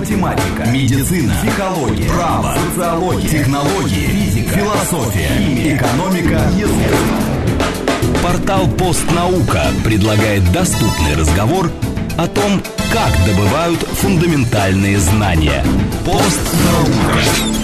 математика, медицина, психология, право, социология, технологии, физика, философия, химия, экономика, язык. Портал «Постнаука» предлагает доступный разговор о том, как добывают фундаментальные знания. Постнаука.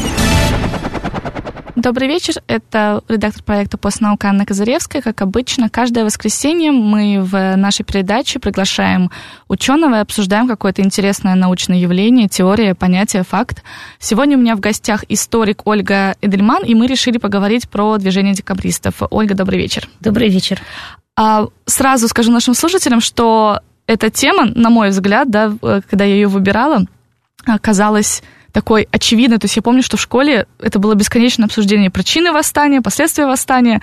Добрый вечер, это редактор проекта «Постнаука» Анна Козыревская. Как обычно, каждое воскресенье мы в нашей передаче приглашаем ученого и обсуждаем какое-то интересное научное явление, теория, понятие, факт. Сегодня у меня в гостях историк Ольга Эдельман, и мы решили поговорить про движение декабристов. Ольга, добрый вечер. Добрый вечер. Сразу скажу нашим слушателям, что эта тема, на мой взгляд, да, когда я ее выбирала, оказалась такой очевидной. То есть я помню, что в школе это было бесконечное обсуждение причины восстания, последствия восстания,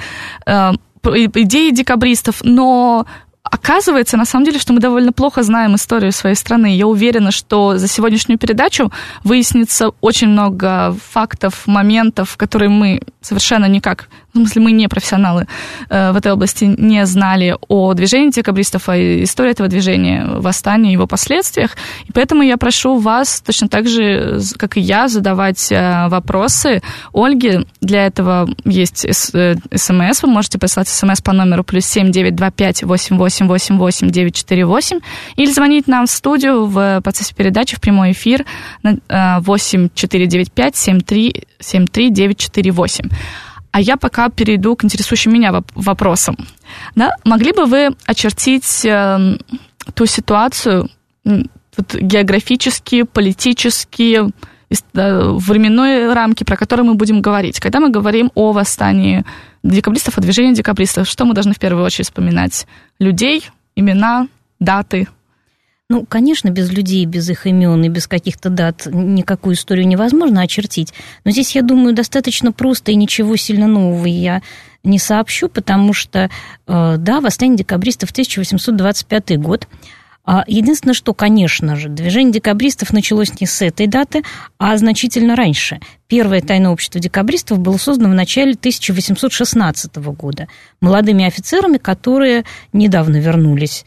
идеи декабристов, но оказывается, на самом деле, что мы довольно плохо знаем историю своей страны. Я уверена, что за сегодняшнюю передачу выяснится очень много фактов, моментов, которые мы совершенно никак, в смысле, мы не профессионалы в этой области, не знали о движении декабристов, о истории этого движения, восстания, его последствиях. И поэтому я прошу вас, точно так же, как и я, задавать вопросы Ольге. Для этого есть СМС. Вы можете прислать СМС по номеру +7 925 8888 948 или звонить нам в студию в процессе передачи в прямой эфир на 8495 73 948. А я пока перейду к интересующим меня вопросам. Да? Могли бы вы очертить ту ситуацию географически, политически, временной рамки, про которые мы будем говорить? Когда мы говорим о восстании декабристов, о движении декабристов, что мы должны в первую очередь вспоминать? Людей, имена, даты? Ну, конечно, без людей, без их имен и без каких-то дат никакую историю невозможно очертить. Но здесь, я думаю, достаточно просто, и ничего сильно нового я не сообщу, потому что, да, восстание декабристов 1825 год. Единственное, что, конечно же, движение декабристов началось не с этой даты, а значительно раньше. Первое тайное общество декабристов было создано в начале 1816 года молодыми офицерами, которые недавно вернулись,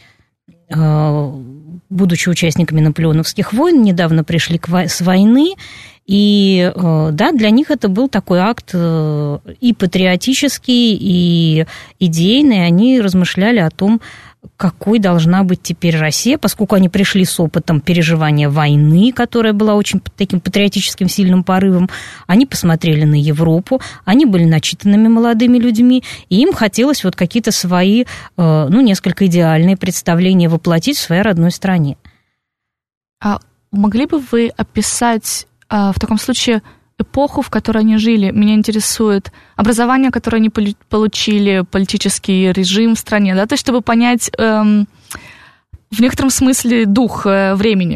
будучи участниками наполеоновских войн, недавно пришли с войны, и да, для них это был такой акт и патриотический, и идейный. Они размышляли о том, какой должна быть теперь Россия, поскольку они пришли с опытом переживания войны, которая была очень таким патриотическим сильным порывом. Они посмотрели на Европу, они были начитанными молодыми людьми, и им хотелось вот какие-то свои, несколько идеальные представления воплотить в своей родной стране. А могли бы вы описать в таком случае эпоху, в которой они жили? Меня интересует образование, которое они получили, политический режим в стране, да, то есть чтобы понять в некотором смысле дух времени.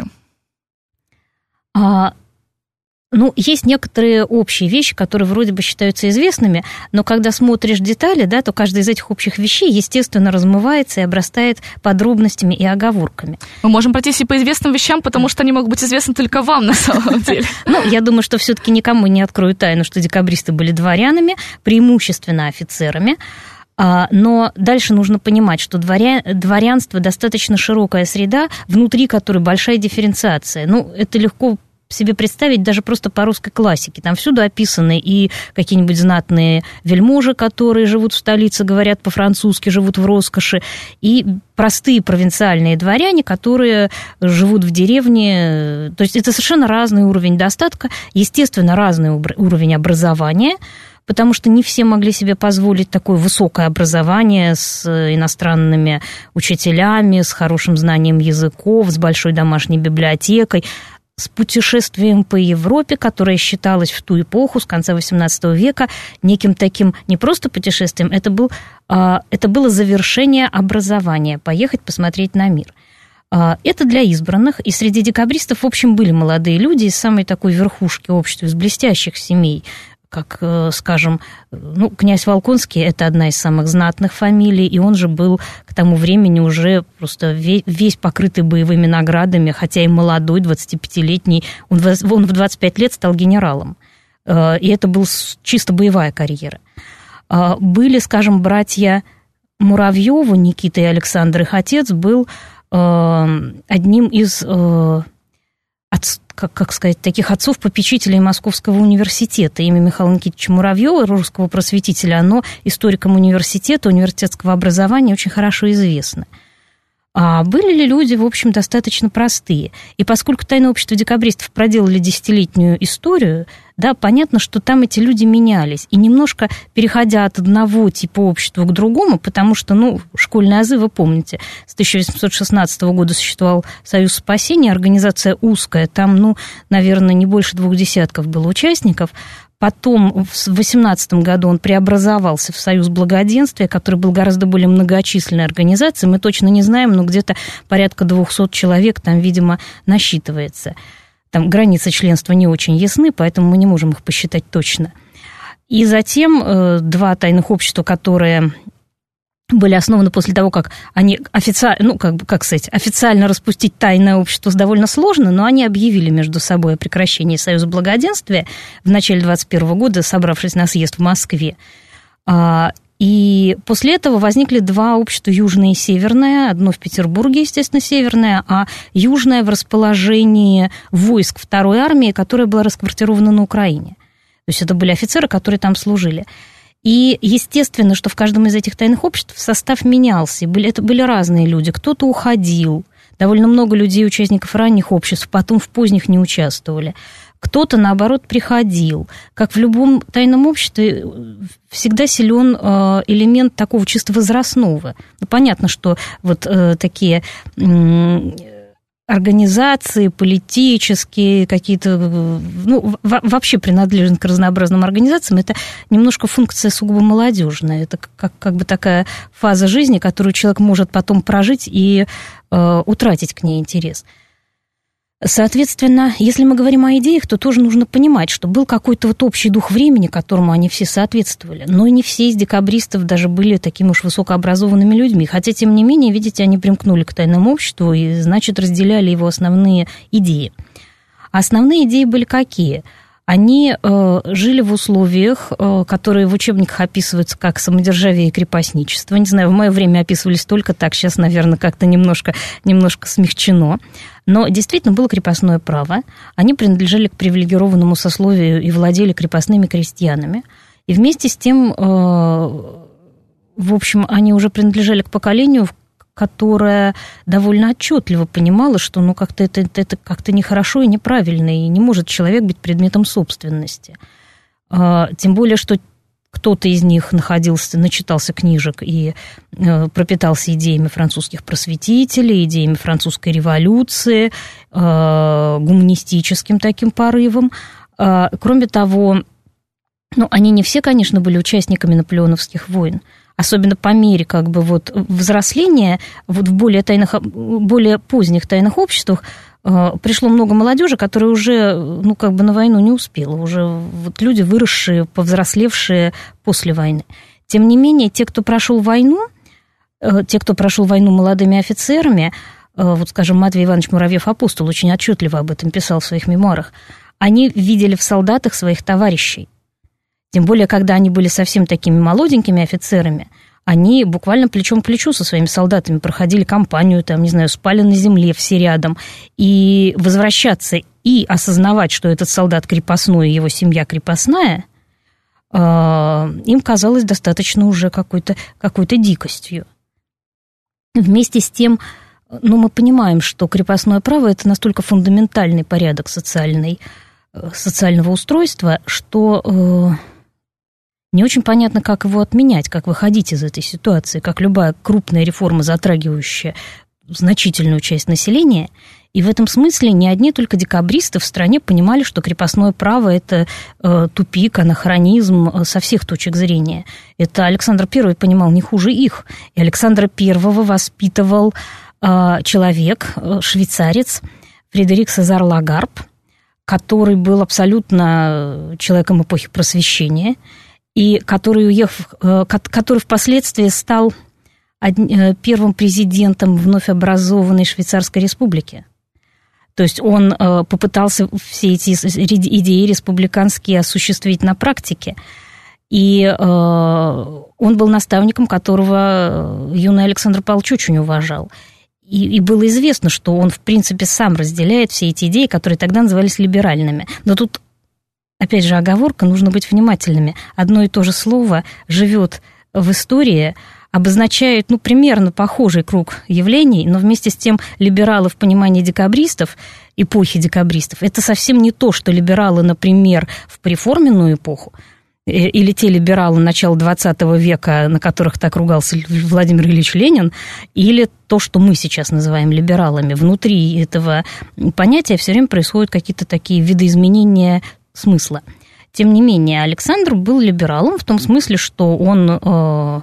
Есть некоторые общие вещи, которые вроде бы считаются известными, но когда смотришь детали, да, то каждая из этих общих вещей, естественно, размывается и обрастает подробностями и оговорками. Мы можем пройтись и по известным вещам, потому что они могут быть известны только вам на самом деле. Я думаю, что все-таки никому не открою тайну, что декабристы были дворянами, преимущественно офицерами. Но дальше нужно понимать, что дворянство достаточно широкая среда, внутри которой большая дифференциация. Это легко себе представить даже просто по русской классике. Там всюду описаны и какие-нибудь знатные вельможи, которые живут в столице, говорят по-французски, живут в роскоши, и простые провинциальные дворяне, которые живут в деревне. То есть это совершенно разный уровень достатка, естественно, разный уровень образования, потому что не все могли себе позволить такое высокое образование с иностранными учителями, с хорошим знанием языков, с большой домашней библиотекой, с путешествием по Европе, которое считалось в ту эпоху, с конца XVIII века, неким таким не просто путешествием, это было завершение образования, поехать посмотреть на мир. Это для избранных, и среди декабристов, в общем, были молодые люди из самой такой верхушки общества, из блестящих семей, как, скажем, князь Волконский – это одна из самых знатных фамилий, и он же был к тому времени уже просто весь покрытый боевыми наградами, хотя и молодой, 25-летний, он в 25 лет стал генералом, и это была чисто боевая карьера. Были, скажем, братья Муравьёвы, Никита и Александр, их отец был одним из таких отцов-попечителей Московского университета. Имя Михаила Никитича Муравьева, русского просветителя, оно историкам университета, университетского образования очень хорошо известно. А были ли люди, в общем, достаточно простые? И поскольку тайное общество декабристов проделали десятилетнюю историю, да, понятно, что там эти люди менялись. И немножко переходя от одного типа общества к другому, потому что, школьные азы, вы помните, с 1816 года существовал Союз спасения, организация узкая, там, наверное, не больше 20 было участников. Потом в 18 году он преобразовался в Союз благоденствия, который был гораздо более многочисленной организацией. Мы точно не знаем, но где-то порядка 200 человек там, видимо, насчитывается. Там границы членства не очень ясны, поэтому мы не можем их посчитать точно. И затем два тайных общества, которые были основаны после того, как они официально распустить тайное общество довольно сложно, но они объявили между собой о прекращении Союза благоденствия в начале 21 года, собравшись на съезд в Москве. И после этого возникли два общества, южное и северное, одно в Петербурге, естественно, северное, а южное в расположении войск второй армии, которая была расквартирована на Украине. То есть это были офицеры, которые там служили. И естественно, что в каждом из этих тайных обществ состав менялся. Это были разные люди. Кто-то уходил. Довольно много людей, участников ранних обществ, потом в поздних не участвовали. Кто-то, наоборот, приходил. Как в любом тайном обществе, всегда силен элемент такого чисто возрастного. Понятно, что вот такие организации, политические, какие-то, вообще принадлежность к разнообразным организациям, это немножко функция сугубо молодежная. Это как бы такая фаза жизни, которую человек может потом прожить и утратить к ней интерес. Соответственно, если мы говорим о идеях, то тоже нужно понимать, что был какой-то вот общий дух времени, которому они все соответствовали. Но и не все из декабристов даже были такими уж высокообразованными людьми. Хотя, тем не менее, видите, они примкнули к тайному обществу и, значит, разделяли его основные идеи. А основные идеи были какие? Они жили в условиях, которые в учебниках описываются как самодержавие и крепостничество. Не знаю, в мое время описывались только так, сейчас, наверное, как-то немножко смягчено. Но действительно было крепостное право. Они принадлежали к привилегированному сословию и владели крепостными крестьянами. И вместе с тем, в общем, они уже принадлежали к поколению, которое довольно отчетливо понимало, что как-то это как-то нехорошо и неправильно, и не может человек быть предметом собственности. Тем более, что кто-то из них начитался книжек и пропитался идеями французских просветителей, идеями французской революции, гуманистическим таким порывом. Кроме того, они не все, конечно, были участниками наполеоновских войн. Особенно по мере взросления в более поздних тайных обществах пришло много молодежи, которая уже на войну не успела, уже люди, выросшие, повзрослевшие после войны. Тем не менее, те, кто прошел войну молодыми офицерами, скажем, Матвей Иванович Муравьев-Апостол очень отчетливо об этом писал в своих мемуарах, они видели в солдатах своих товарищей. Тем более, когда они были совсем такими молоденькими офицерами, они буквально плечом к плечу со своими солдатами проходили кампанию, спали на земле все рядом. И возвращаться и осознавать, что этот солдат крепостной и его семья крепостная, им казалось достаточно уже какой-то дикостью. Вместе с тем, мы понимаем, что крепостное право – это настолько фундаментальный порядок социального устройства, что не очень понятно, как его отменять, как выходить из этой ситуации, как любая крупная реформа, затрагивающая значительную часть населения. И в этом смысле не одни только декабристы в стране понимали, что крепостное право – это тупик, анахронизм со всех точек зрения. Это Александр I понимал не хуже их. И Александра I воспитывал человек, швейцарец Фредерик Сезар Лагарб, который был абсолютно человеком эпохи Просвещения, и который впоследствии стал первым президентом вновь образованной Швейцарской республики. То есть он попытался все эти идеи республиканские осуществить на практике. И он был наставником, которого юный Александр Павлович очень уважал. И было известно, что он, в принципе, сам разделяет все эти идеи, которые тогда назывались либеральными. Но тут, опять же, оговорка, нужно быть внимательными. Одно и то же слово живет в истории, обозначает, примерно похожий круг явлений, но вместе с тем либералы в понимании декабристов, эпохи декабристов, это совсем не то, что либералы, например, в преформенную эпоху, или те либералы начала XX века, на которых так ругался Владимир Ильич Ленин, или то, что мы сейчас называем либералами. Внутри этого понятия все время происходят какие-то такие видоизменения смысла. Тем не менее, Александр был либералом в том смысле, что он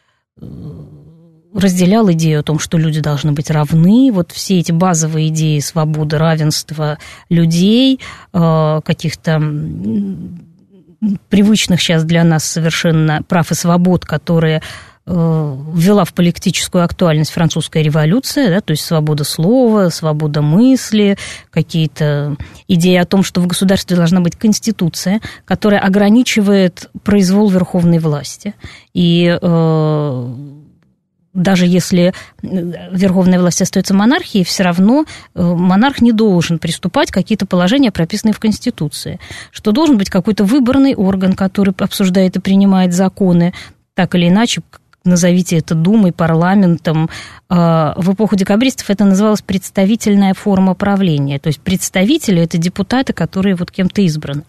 разделял идею о том, что люди должны быть равны, вот все эти базовые идеи свободы, равенства людей, каких-то привычных сейчас для нас совершенно прав и свобод, которые ввела в политическую актуальность французская революция, да, то есть свобода слова, свобода мысли, какие-то идеи о том, что в государстве должна быть конституция, которая ограничивает произвол верховной власти. И даже если верховная власть остается монархией, все равно монарх не должен приступать к какие-то положения, прописанные в Конституции, что должен быть какой-то выборный орган, который обсуждает и принимает законы, так или иначе, назовите это Думой, парламентом. В эпоху декабристов это называлось представительная форма правления, то есть представители – это депутаты, которые вот кем-то избраны.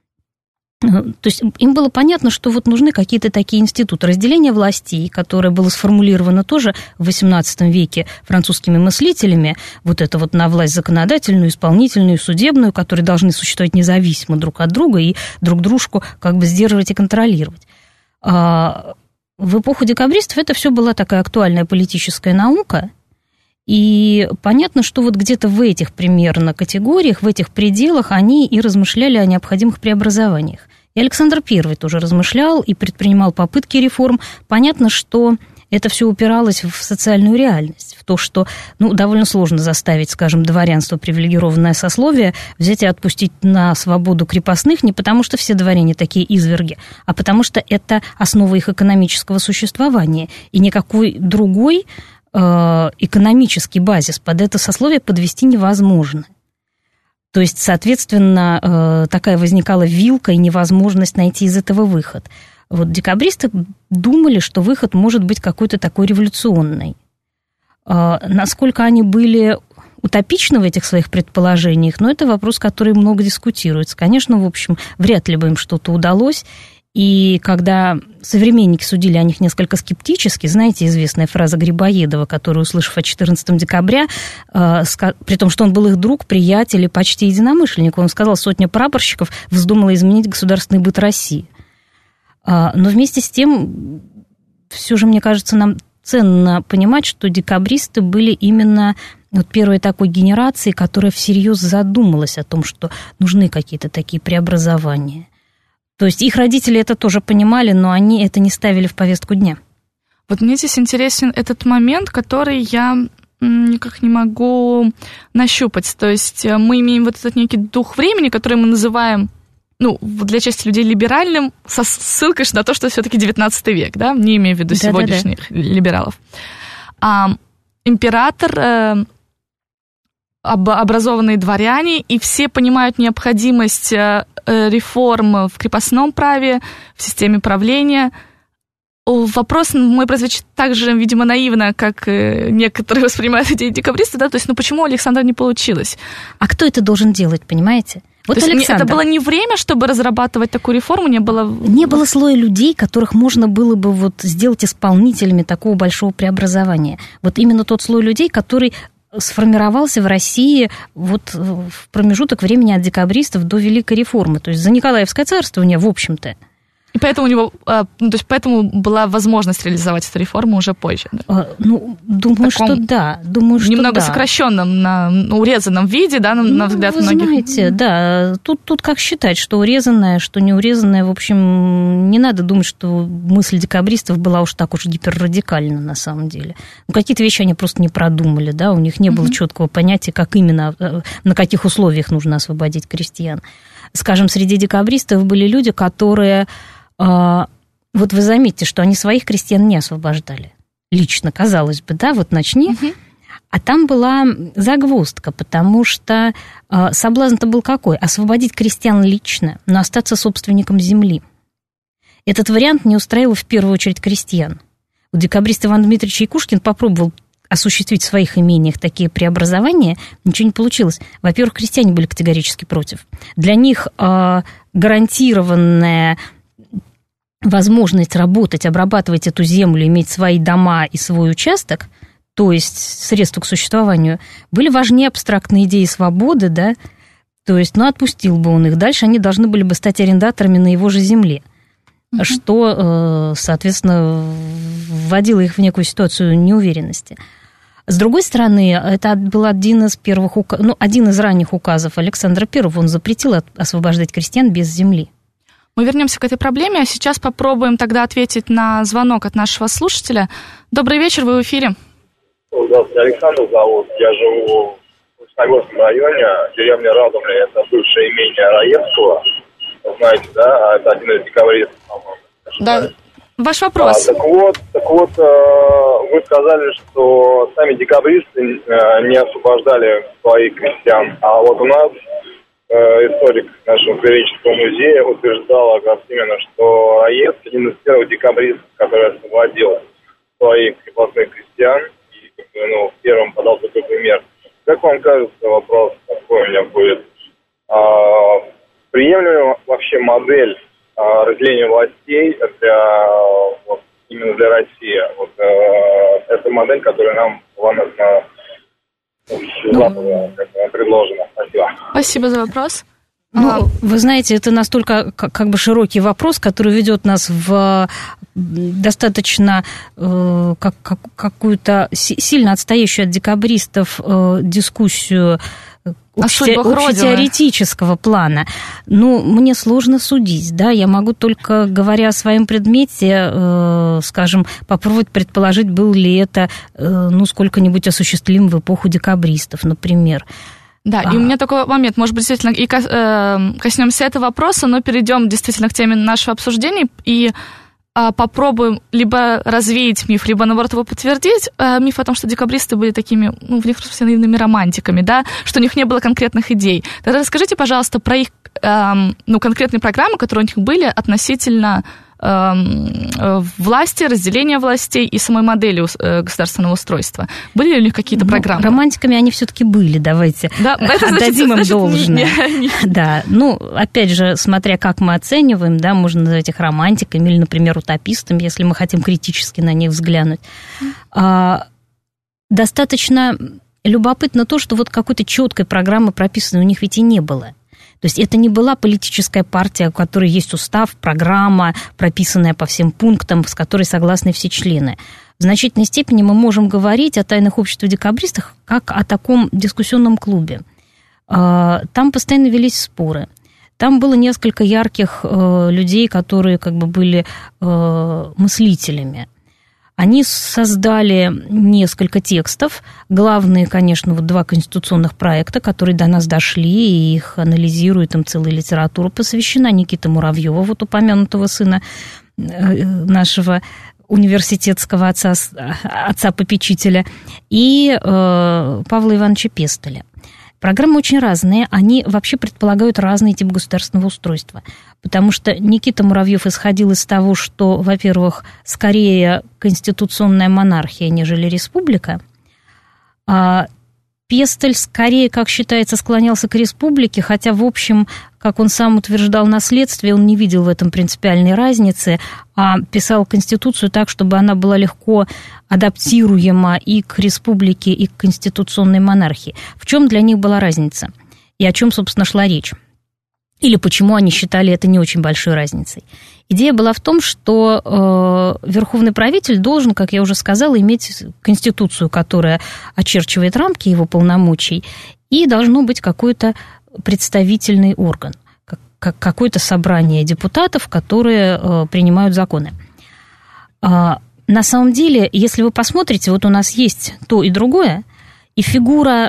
То есть им было понятно, что вот нужны какие-то такие институты. Разделение властей, которое было сформулировано тоже в XVIII веке французскими мыслителями, вот это вот на власть законодательную, исполнительную, судебную, которые должны существовать независимо друг от друга и друг дружку как бы сдерживать и контролировать. В эпоху декабристов это все была такая актуальная политическая наука, и понятно, что вот где-то в этих примерно категориях, в этих пределах они и размышляли о необходимых преобразованиях. И Александр I тоже размышлял и предпринимал попытки реформ. Понятно, что это все упиралось в социальную реальность, в то, что довольно сложно заставить, скажем, дворянство, привилегированное сословие, взять и отпустить на свободу крепостных, не потому что все дворяне такие изверги, а потому что это основа их экономического существования, и никакой другой экономический базис под это сословие подвести невозможно. То есть, соответственно, такая возникала вилка и невозможность найти из этого выход. Вот декабристы думали, что выход может быть какой-то такой революционный. Насколько они были утопичны в этих своих предположениях, но это вопрос, который много дискутируется. Конечно, в общем, вряд ли бы им что-то удалось. И когда современники судили о них несколько скептически, знаете, известная фраза Грибоедова, которую, услышав о 14 декабря, при том, что он был их друг, приятель и почти единомышленник, он сказал, 100 прапорщиков вздумала изменить государственный быт России. Но вместе с тем, все же, мне кажется, нам ценно понимать, что декабристы были именно вот первой такой генерацией, которая всерьез задумалась о том, что нужны какие-то такие преобразования. То есть их родители это тоже понимали, но они это не ставили в повестку дня. Вот мне здесь интересен этот момент, который я никак не могу нащупать. То есть мы имеем вот этот некий дух времени, который мы называем, для части людей либеральным, со ссылкой на то, что все-таки 19 век, да, не имея в виду сегодняшних либералов. Император, образованные дворяне, и все понимают необходимость реформ в крепостном праве, в системе правления. Вопрос мой прозвучит так же, видимо, наивно, как некоторые воспринимают идеи декабристов, да, то есть, почему у Александра не получилось? А кто это должен делать, понимаете? Вот то есть это было не время, чтобы разрабатывать такую реформу, не было слоя людей, которых можно было бы вот сделать исполнителями такого большого преобразования. Вот именно тот слой людей, который сформировался в России вот в промежуток времени от декабристов до Великой реформы, то есть за Николаевское царствование, в общем-то. И поэтому у него, поэтому была возможность реализовать эту реформу уже позже. Да? Думаю, что да. Немного сокращенном, на урезанном виде, да, на взгляд многих. Вы знаете, да, тут как считать, что урезанное, что не урезанное, в общем, не надо думать, что мысль декабристов была уж так уж гиперрадикальна на самом деле. Какие-то вещи они просто не продумали, да, у них не было четкого понятия, как именно, на каких условиях нужно освободить крестьян. Скажем, среди декабристов были люди, которые... Вот вы заметите, что они своих крестьян не освобождали. Лично, казалось бы, да, вот начни. А там была загвоздка, потому что соблазн-то был какой? Освободить крестьян лично, но остаться собственником земли. Этот вариант не устраивал в первую очередь крестьян. Декабрист Иван Дмитриевич Якушкин попробовал осуществить в своих имениях такие преобразования, ничего не получилось. Во-первых, крестьяне были категорически против. Для них гарантированная возможность работать, обрабатывать эту землю, иметь свои дома и свой участок, то есть средства к существованию, были важнее абстрактные идеи свободы, да, то есть, отпустил бы он их. Дальше они должны были бы стать арендаторами на его же земле, что, соответственно, вводило их в некую ситуацию неуверенности. С другой стороны, это был один из ранних указов Александра I, он запретил освобождать крестьян без земли. Мы вернемся к этой проблеме, а сейчас попробуем тогда ответить на звонок от нашего слушателя. Добрый вечер, вы в эфире. Здравствуйте, Александр зовут. Я живу в Красногорском районе, деревня Радомля, это бывшее имение Раевского. Знаете, да? Это один из декабристов, по-моему. Да. Ваш вопрос. Так вот, вы сказали, что сами декабристы не освобождали своих крестьян. А вот у нас историк нашего краеведческого музея утверждал именно, что Раевский один из первых декабристов, который освободил своих крепостных крестьян, и первым подал такой пример. Как вам кажется, вопрос такой у меня будет? Приемлема вообще модель разделения властей именно для России? Это модель, которая нам была предложена. Спасибо. Спасибо за вопрос. Вы знаете, это настолько широкий вопрос, который ведет нас в достаточно какую-то сильно отстоящую от декабристов дискуссию общетеоретического плана. Мне сложно судить, да, я могу только, говоря о своем предмете, скажем, попробовать предположить, был ли это, сколько-нибудь осуществим в эпоху декабристов, например. Да, и у меня такой момент, может быть, действительно, и коснемся этого вопроса, но перейдем действительно к теме нашего обсуждения и попробуем либо развеять миф, либо, наоборот, его подтвердить. Миф о том, что декабристы были такими, в некотором смысле, наивными романтиками, да, что у них не было конкретных идей. Тогда расскажите, пожалуйста, про их конкретные программы, которые у них были относительно власти, разделения властей и самой модели государственного устройства. Были ли у них какие-то программы? Романтиками они все-таки были, давайте отдадим им должное. Да, опять же, смотря как мы оцениваем, да, можно назвать их романтиками или, например, утопистами, если мы хотим критически на них взглянуть. Достаточно любопытно то, что какой-то четкой программы прописанной у них ведь и не было. То есть это не была политическая партия, у которой есть устав, программа, прописанная по всем пунктам, с которой согласны все члены. В значительной степени мы можем говорить о тайных обществах декабристах как о таком дискуссионном клубе. Там постоянно велись споры. Там было несколько ярких людей, которые были мыслителями. Они создали несколько текстов. Главные, конечно, 2 конституционных проекта, которые до нас дошли, и их анализирует, им целая литература посвящена. Никита Муравьева, упомянутого сына нашего университетского отца-попечителя, и Павла Ивановича Пестеля. Программы очень разные, они вообще предполагают разный тип государственного устройства, потому что Никита Муравьев исходил из того, что, во-первых, скорее конституционная монархия, нежели республика, а Пестель скорее, как считается, склонялся к республике, хотя, в общем, как он сам утверждал на следствии, он не видел в этом принципиальной разницы, а писал Конституцию так, чтобы она была легко адаптируема и к республике, и к конституционной монархии. В чем для них была разница? И о чем, собственно, шла речь? Или почему они считали это не очень большой разницей? Идея была в том, что верховный правитель должен, как я уже сказала, иметь конституцию, которая очерчивает рамки его полномочий, и должно быть какой-то представительный орган, какое-то собрание депутатов, которые принимают законы. На самом деле, если вы посмотрите, у нас есть то и другое, и фигура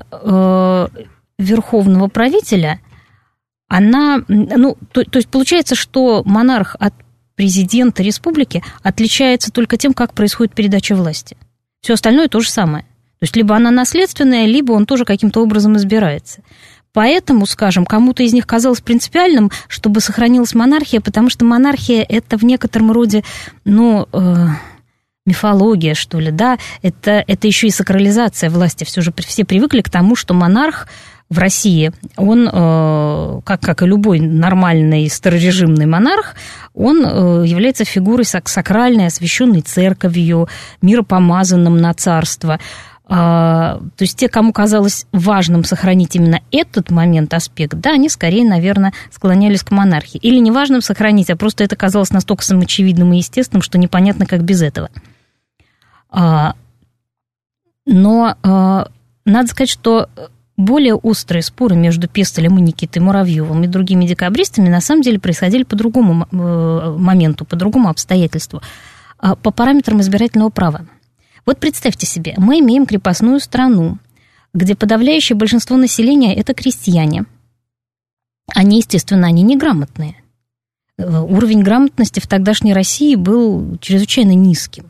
верховного правителя, она, то есть получается, что монарх от президента республики отличается только тем, как происходит передача власти. Все остальное то же самое. То есть либо она наследственная, либо он тоже каким-то образом избирается. Поэтому, скажем, кому-то из них казалось принципиальным, чтобы сохранилась монархия, потому что монархия – это в некотором роде, мифология, что ли, да, это еще и сакрализация власти. Все привыкли к тому, что монарх в России, он, как и любой нормальный старорежимный монарх, он является фигурой сакральной, освященной церковью, миропомазанным на царство. То есть те, кому казалось важным сохранить именно этот момент, аспект, да, они скорее, наверное, склонялись к монархии. Или не важным сохранить, а просто это казалось настолько самоочевидным и естественным, что непонятно, как без этого. Но надо сказать, что более острые споры между Пестелем и Никитой Муравьевым и другими декабристами на самом деле происходили по другому моменту, по другому обстоятельству, по параметрам избирательного права. Вот представьте себе, мы имеем крепостную страну, где подавляющее большинство населения – это крестьяне. Они, естественно, неграмотные. Уровень грамотности в тогдашней России был чрезвычайно низким.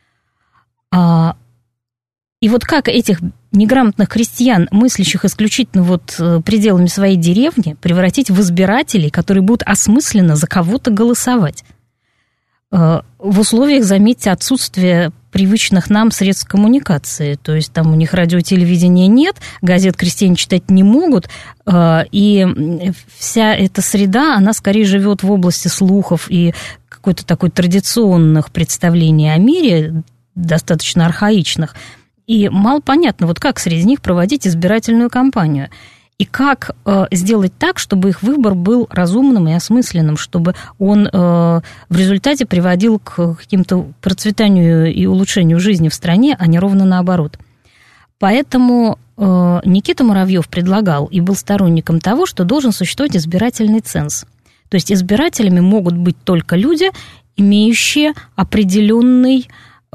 И вот как этих неграмотных крестьян, мыслящих исключительно пределами своей деревни, превратить в избирателей, которые будут осмысленно за кого-то голосовать? В условиях, заметьте, отсутствия привычных нам средств коммуникации. То есть там у них радио, телевидения нет, газет крестьяне читать не могут, и вся эта среда, она скорее живет в области слухов и какой-то такой традиционных представлений о мире, достаточно архаичных. И мало понятно, как среди них проводить избирательную кампанию. И как сделать так, чтобы их выбор был разумным и осмысленным, чтобы он в результате приводил к каким-то процветанию и улучшению жизни в стране, а не ровно наоборот. Поэтому Никита Муравьев предлагал и был сторонником того, что должен существовать избирательный ценз. То есть избирателями могут быть только люди, имеющие определенный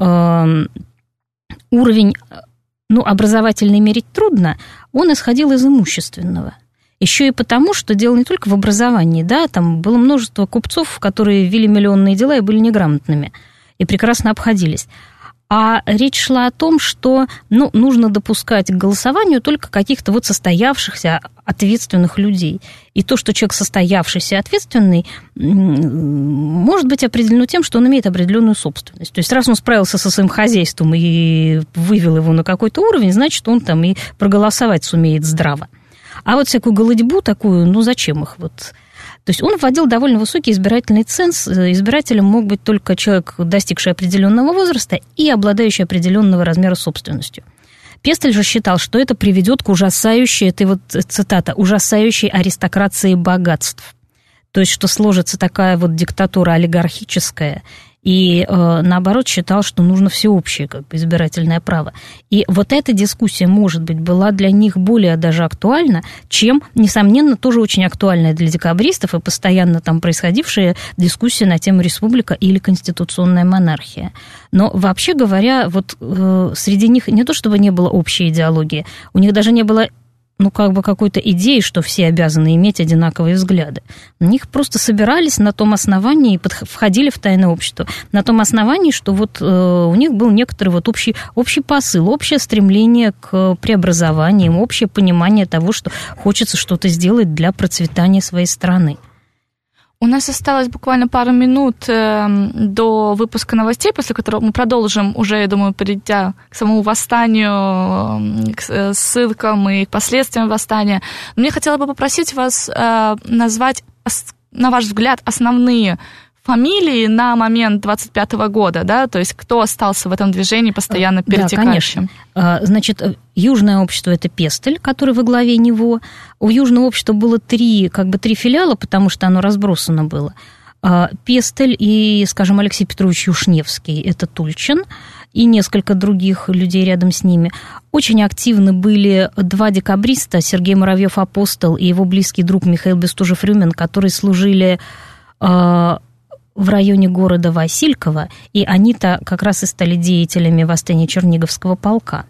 уровень, образовательный мерить трудно, он исходил из имущественного. Еще и потому, что дело не только в образовании, да, там было множество купцов, которые вели миллионные дела и были неграмотными, и прекрасно обходились. А речь шла о том, что нужно допускать к голосованию только каких-то состоявшихся ответственных людей. И то, что человек состоявшийся и ответственный, может быть определено тем, что он имеет определенную собственность. То есть раз он справился со своим хозяйством и вывел его на какой-то уровень, значит, он там и проголосовать сумеет здраво. А всякую голодьбу такую, зачем их То есть он вводил довольно высокий избирательный ценз. Избирателем мог быть только человек, достигший определенного возраста и обладающий определенного размера собственностью. Пестель же считал, что это приведет к ужасающей, это цитата, ужасающей аристократии богатств. То есть что сложится такая диктатура олигархическая. И наоборот считал, что нужно всеобщее избирательное право. И эта дискуссия, может быть, была для них более даже актуальна, чем, несомненно, тоже очень актуальная для декабристов и постоянно там происходившая дискуссия на тему республика или конституционная монархия. Но вообще говоря, среди них не то чтобы не было общей идеологии, у них даже не было какой-то идеи, что все обязаны иметь одинаковые взгляды. На них просто собирались на том основании и входили в тайное общество. На том основании, что у них был некоторый общий посыл, общее стремление к преобразованиям, общее понимание того, что хочется что-то сделать для процветания своей страны. У нас осталось буквально пару минут до выпуска новостей, после которого мы продолжим уже, я думаю, перейдя к самому восстанию, к ссылкам и к последствиям восстания. Но мне хотелось бы попросить вас назвать, на ваш взгляд, основные фамилии на момент 25-го года, да, то есть кто остался в этом движении постоянно перетекающим? Да, конечно. Значит, Южное общество – это Пестель, который во главе него. У Южного общества было три филиала, потому что оно разбросано было. Пестель и, скажем, Алексей Петрович Юшневский – это Тульчин, и несколько других людей рядом с ними. Очень активны были два декабриста, Сергей Муравьев-Апостол и его близкий друг Михаил Бестужев-Рюмин, которые служили в районе города Васильково, и они-то как раз и стали деятелями восстания Черниговского полка.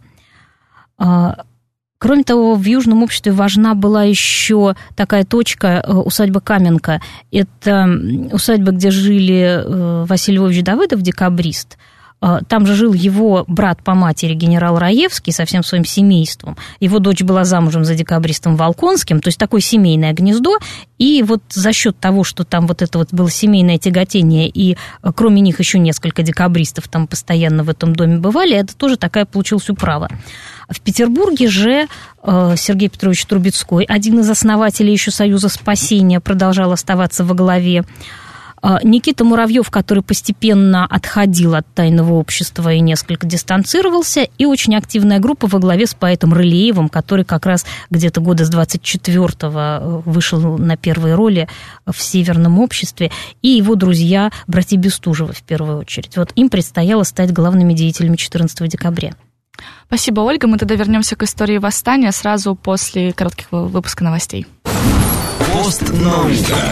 Кроме того, в Южном обществе важна была еще такая точка, усадьба Каменка. Это усадьба, где жили Василий Львович Давыдов, декабрист, Там же жил его брат по матери, генерал Раевский, со всем своим семейством. Его дочь была замужем за декабристом Волконским, то есть такое семейное гнездо. И вот за счет того, что там вот это вот было семейное тяготение, и кроме них еще несколько декабристов там постоянно в этом доме бывали, это тоже такая получилась управа. В Петербурге же Сергей Петрович Трубецкой, один из основателей еще Союза спасения, продолжал оставаться во главе. Никита Муравьев, который постепенно отходил от тайного общества и несколько дистанцировался, и очень активная группа во главе с поэтом Рылеевым, который как раз где-то года с 24-го вышел на первые роли в «Северном обществе», и его друзья, братья Бестужевы в первую очередь. Вот им предстояло стать главными деятелями 14 декабря. Спасибо, Ольга. Мы тогда вернемся к истории восстания сразу после коротких выпуска новостей. Постнаука.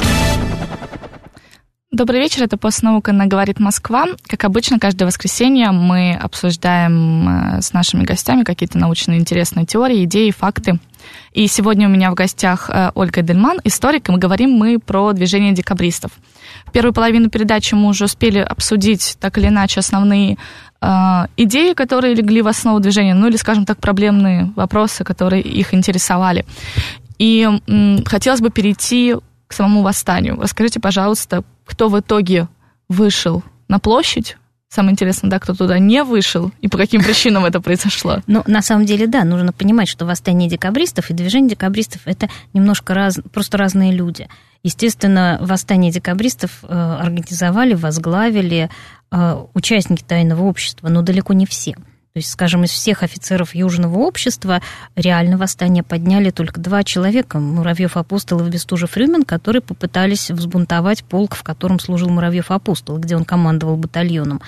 Добрый вечер, это «Постнаука» на «Говорит Москва». Как обычно, каждое воскресенье мы обсуждаем с нашими гостями какие-то научные интересные теории, идеи, факты. И сегодня у меня в гостях Ольга Эдельман, историк, и говорим мы про движение декабристов. В первую половину передачи мы уже успели обсудить так или иначе основные идеи, которые легли в основу движения, ну или, скажем так, проблемные вопросы, которые их интересовали. И хотелось бы перейти к самому восстанию. Расскажите, пожалуйста, кто в итоге вышел на площадь? Самое интересное, да, кто туда не вышел и по каким причинам это произошло? Ну, на самом деле, да, нужно понимать, что восстание декабристов и движение декабристов – это немножко просто разные люди. Естественно, восстание декабристов организовали, возглавили участники тайного общества, но далеко не все. То есть, скажем, из всех офицеров Южного общества реально восстание подняли только 2 человека, Муравьев-Апостол и Бестужев-Рюмин, которые попытались взбунтовать полк, в котором служил Муравьев-Апостол, где он командовал батальоном.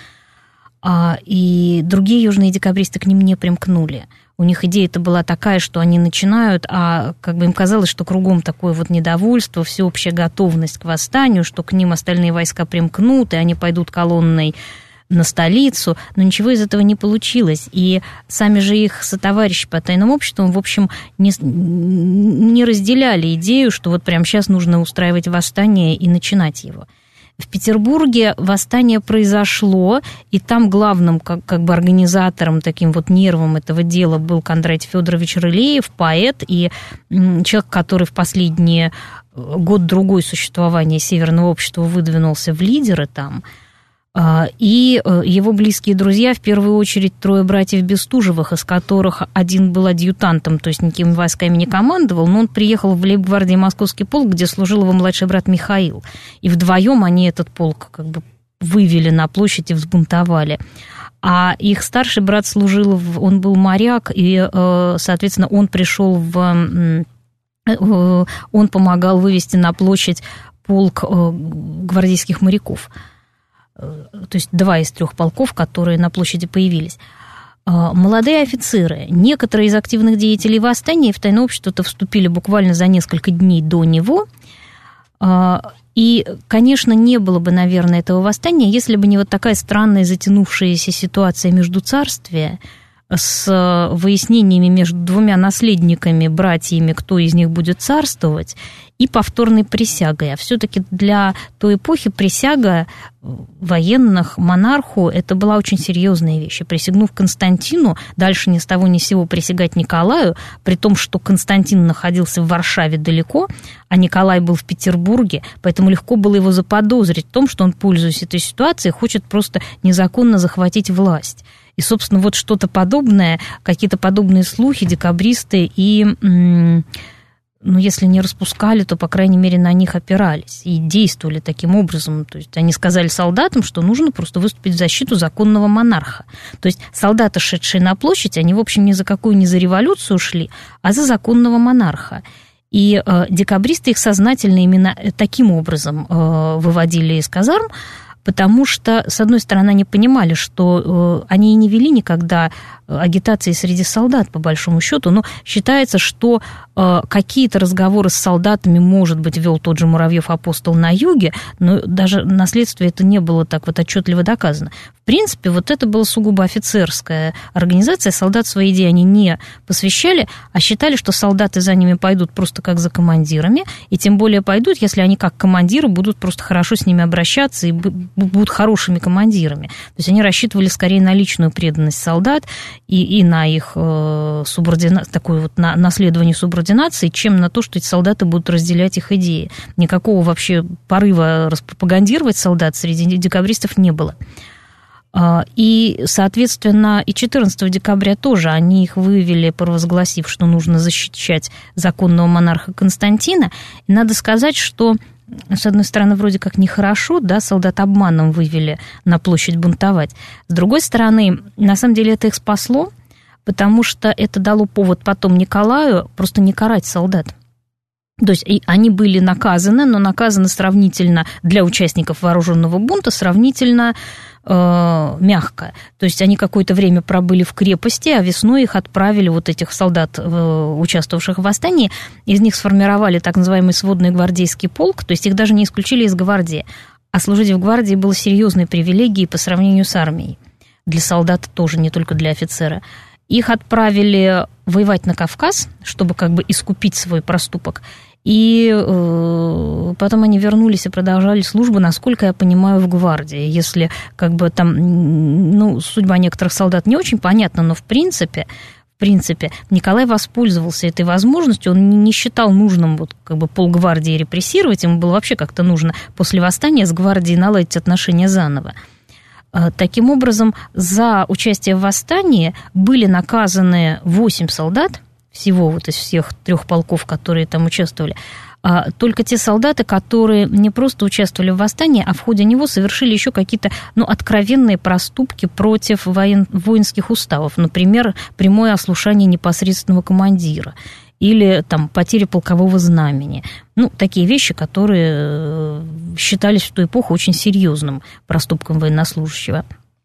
И другие южные декабристы к ним не примкнули. У них идея-то была такая, что они начинают, а как бы им казалось, что кругом такое вот недовольство, всеобщая готовность к восстанию, что к ним остальные войска примкнут, и они пойдут колонной на столицу, но ничего из этого не получилось. И сами же их сотоварищи по тайному обществу, в общем, не разделяли идею, что вот прямо сейчас нужно устраивать восстание и начинать его. В Петербурге восстание произошло, и там главным как бы организатором, таким вот нервом этого дела был Кондратий Федорович Рылеев, поэт и человек, который в последний год-другой существования Северного общества выдвинулся в лидеры там. И его близкие друзья, в первую очередь 3 братьев Бестужевых, из которых один был адъютантом, то есть никакими войсками не командовал, но он приехал в лейб-гвардии Московский полк, где служил его младший брат Михаил. И вдвоем они этот полк как бы вывели на площадь и взбунтовали. А их старший брат служил, он был моряк, и, соответственно, он пришел он помогал вывести на площадь полк гвардейских моряков. То есть 2 из 3 полков, которые на площади появились. Молодые офицеры, некоторые из активных деятелей восстания в тайное общество-то вступили буквально за несколько дней до него. И, конечно, не было бы, наверное, этого восстания, если бы не вот такая странная затянувшаяся ситуация междуцарствия с выяснениями между 2 наследниками, братьями, кто из них будет царствовать, и повторной присягой. А все-таки для той эпохи присяга военных монарху это была очень серьезная вещь. И присягнув Константину, дальше ни с того ни с сего присягать Николаю, при том, что Константин находился в Варшаве далеко, а Николай был в Петербурге, поэтому легко было его заподозрить в том, что он, пользуясь этой ситуацией, хочет просто незаконно захватить власть. И, собственно, вот что-то подобное, какие-то подобные слухи декабристы и, если не распускали, то, по крайней мере, на них опирались и действовали таким образом. То есть они сказали солдатам, что нужно просто выступить в защиту законного монарха. То есть солдаты, шедшие на площадь, они, в общем, ни за какую не за революцию шли, а за законного монарха. И декабристы их сознательно именно таким образом выводили из казарм, потому что, с одной стороны, они понимали, что они и не вели никогда агитации среди солдат, по большому счету. Но считается, что какие-то разговоры с солдатами, может быть, вел тот же Муравьев-апостол на юге, но даже на следствии это не было так вот отчетливо доказано. В принципе, вот это была сугубо офицерская организация, солдат свои идеи они не посвящали, а считали, что солдаты за ними пойдут просто как за командирами, и тем более пойдут, если они как командиры будут просто хорошо с ними обращаться и будут хорошими командирами. То есть они рассчитывали скорее на личную преданность солдат и на их такое вот наследование субординации, чем на то, что эти солдаты будут разделять их идеи. Никакого вообще порыва распропагандировать солдат среди декабристов не было. И, соответственно, и 14 декабря тоже они их вывели, провозгласив, что нужно защищать законного монарха Константина. И надо сказать, что, с одной стороны, вроде как нехорошо, да, солдат обманом вывели на площадь бунтовать. С другой стороны, на самом деле это их спасло, потому что это дало повод потом Николаю просто не карать солдат. То есть они были наказаны, но наказаны сравнительно для участников вооруженного бунта сравнительно мягко. То есть они какое-то время пробыли в крепости, а весной их отправили, вот этих солдат, участвовавших в восстании, из них сформировали так называемый сводный гвардейский полк, то есть их даже не исключили из гвардии. А служить в гвардии было серьезной привилегией по сравнению с армией. Для солдата тоже, не только для офицера. Их отправили воевать на Кавказ, чтобы как бы искупить свой проступок. И потом они вернулись и продолжали службу, насколько я понимаю, в гвардии. Если как бы там, судьба некоторых солдат не очень понятна, но в принципе, Николай воспользовался этой возможностью, он не считал нужным вот как бы полгвардии репрессировать, ему было вообще как-то нужно после восстания с гвардией наладить отношения заново. Таким образом, за участие в восстании были наказаны 8 солдат, всего вот из всех 3 полков, которые там участвовали. Только те солдаты, которые не просто участвовали в восстании, а в ходе него совершили еще какие-то откровенные проступки против воинских уставов. Например, прямое ослушание непосредственного командира или там потеря полкового знамени. Такие вещи, которые считались в ту эпоху очень серьезным проступком военнослужащего.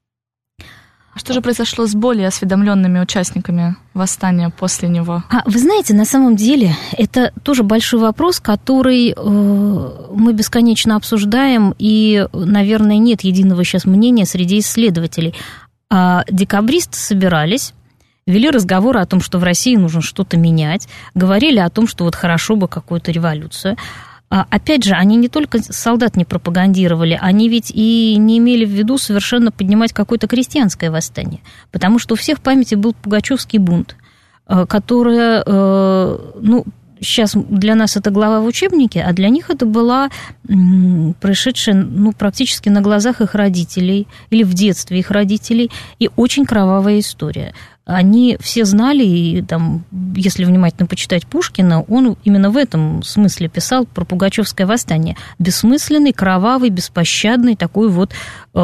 А что же произошло с более осведомленными участниками восстания после него? Вы знаете, на самом деле это тоже большой вопрос, который мы бесконечно обсуждаем, и, наверное, нет единого сейчас мнения среди исследователей. Декабристы собирались, вели разговоры о том, что в России нужно что-то менять, говорили о том, что вот хорошо бы какую-то революцию. Опять же, они не только солдат не пропагандировали, они ведь и не имели в виду совершенно поднимать какое-то крестьянское восстание, потому что у всех в памяти был Пугачевский бунт, который, сейчас для нас это глава в учебнике, а для них это была происшедшая, практически на глазах их родителей или в детстве их родителей, и очень кровавая история. Они все знали, и там, если внимательно почитать Пушкина, он именно в этом смысле писал про Пугачевское восстание. Бессмысленный, кровавый, беспощадный такой вот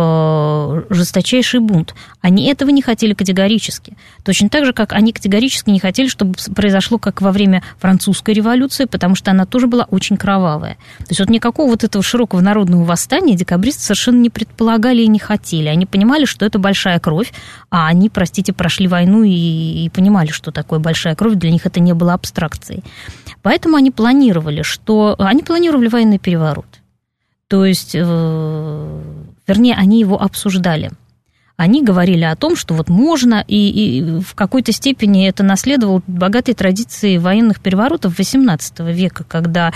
жесточайший бунт. Они этого не хотели категорически. Точно так же, как они категорически не хотели, чтобы произошло, как во время французской революции, потому что она тоже была очень кровавая. То есть вот никакого вот этого широкого народного восстания декабристы совершенно не предполагали и не хотели. Они понимали, что это большая кровь, а они, прошли войну и понимали, что такое большая кровь, для них это не было абстракцией. Поэтому они планировали военный переворот. То есть, вернее, они его обсуждали. Они говорили о том, что вот можно, и в какой-то степени это наследовало богатой традиции военных переворотов XVIII века, когда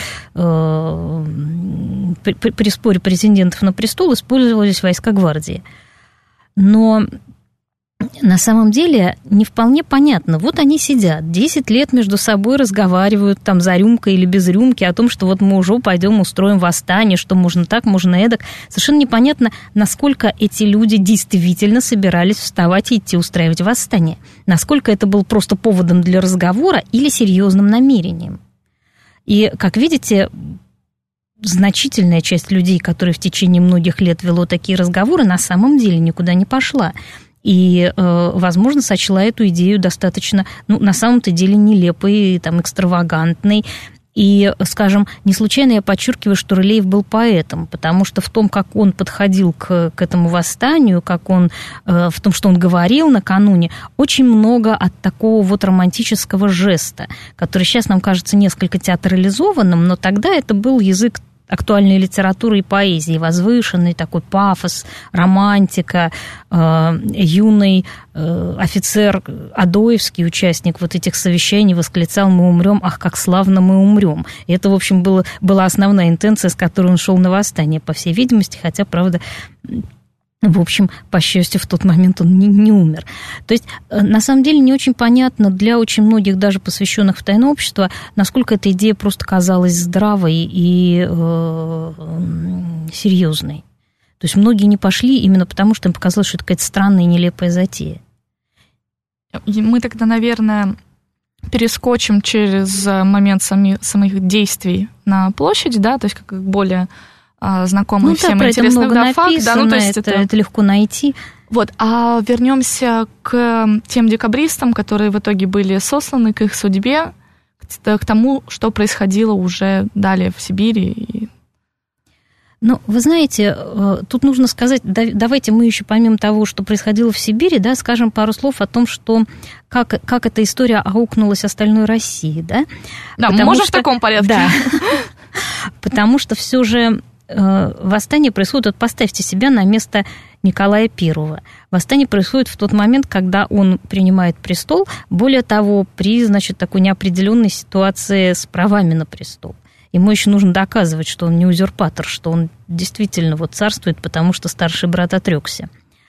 при споре претендентов на престол использовались войска гвардии. Но на самом деле не вполне понятно. Вот они сидят, 10 лет между собой разговаривают там за рюмкой или без рюмки о том, что вот мы уже пойдем устроим восстание, что можно так, можно эдак. Совершенно непонятно, насколько эти люди действительно собирались вставать и идти устраивать восстание. Насколько это был просто поводом для разговора или серьезным намерением. И, как видите, значительная часть людей, которые в течение многих лет вело такие разговоры, на самом деле никуда не пошла. И, возможно, сочла эту идею достаточно, на самом-то деле нелепой, там, экстравагантной. И, скажем, не случайно я подчеркиваю, что Рылеев был поэтом, потому что в том, как он подходил к этому восстанию, как он, в том, что он говорил накануне, очень много от такого вот романтического жеста, который сейчас нам кажется несколько театрализованным, но тогда это был язык актуальной литературы и поэзии, возвышенный такой пафос, романтика, юный офицер Адоевский, участник вот этих совещаний, восклицал: «Мы умрем, ах, как славно мы умрем». И это, в общем, была основная интенция, с которой он шел на восстание, по всей видимости, хотя, правда, в общем, по счастью, в тот момент он не умер. То есть, на самом деле, не очень понятно для очень многих, даже посвященных в тайное общество, насколько эта идея просто казалась здравой и серьезной. То есть, многие не пошли именно потому, что им показалось, что это какая-то странная и нелепая затея. Мы тогда, наверное, перескочим через момент самих действий на площади, да, то есть как более знакомый всем интересный факт. Да, то есть это легко найти. Вот, а вернемся к тем декабристам, которые в итоге были сосланы, к их судьбе, к тому, что происходило уже далее в Сибири. Ну, вы знаете, тут нужно сказать, давайте мы еще помимо того, что происходило в Сибири, да, скажем пару слов о том, что как эта история аукнулась остальной России, да? Да, мы можем в таком порядке. Да, потому что все же восстание происходит, вот поставьте себя на место Николая I. Восстание происходит в тот момент, когда он принимает престол, более того, при, значит, такой неопределенной ситуации с правами на престол. Ему еще нужно доказывать, что он не узурпатор, что он действительно вот царствует, потому что старший брат отрекся.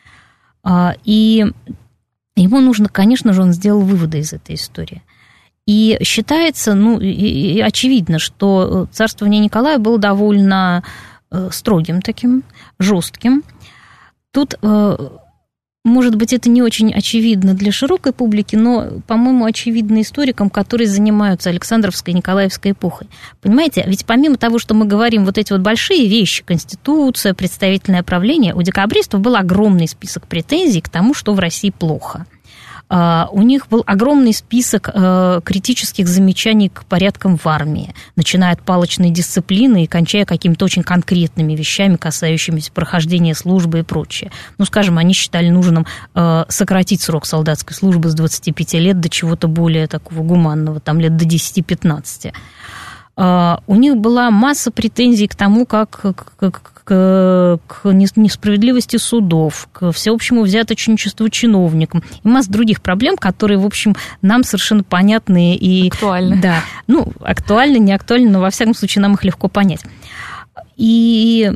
И ему нужно, конечно же, он сделал выводы из этой истории. И считается, ну, и очевидно, что царствование Николая было довольно строгим таким, жестким. Тут, может быть, это не очень очевидно для широкой публики, но, по-моему, очевидно историкам, которые занимаются Александровской и Николаевской эпохой. Понимаете, ведь помимо того, что мы говорим вот эти вот большие вещи, конституция, представительное правление, у декабристов был огромный список претензий к тому, что в России плохо. У них был огромный список критических замечаний к порядкам в армии, начиная от палочной дисциплины и кончая какими-то очень конкретными вещами, касающимися прохождения службы и прочее. Ну, скажем, они считали нужным сократить срок солдатской службы с 25 лет до чего-то более такого гуманного, там лет до 10-15. У них была масса претензий к тому, как к несправедливости судов, к всеобщему взяточничеству чиновникам и масса других проблем, которые, в общем, нам совершенно понятны и... Актуальны. Да, ну, актуальны, не актуальны, но, во всяком случае, нам их легко понять. И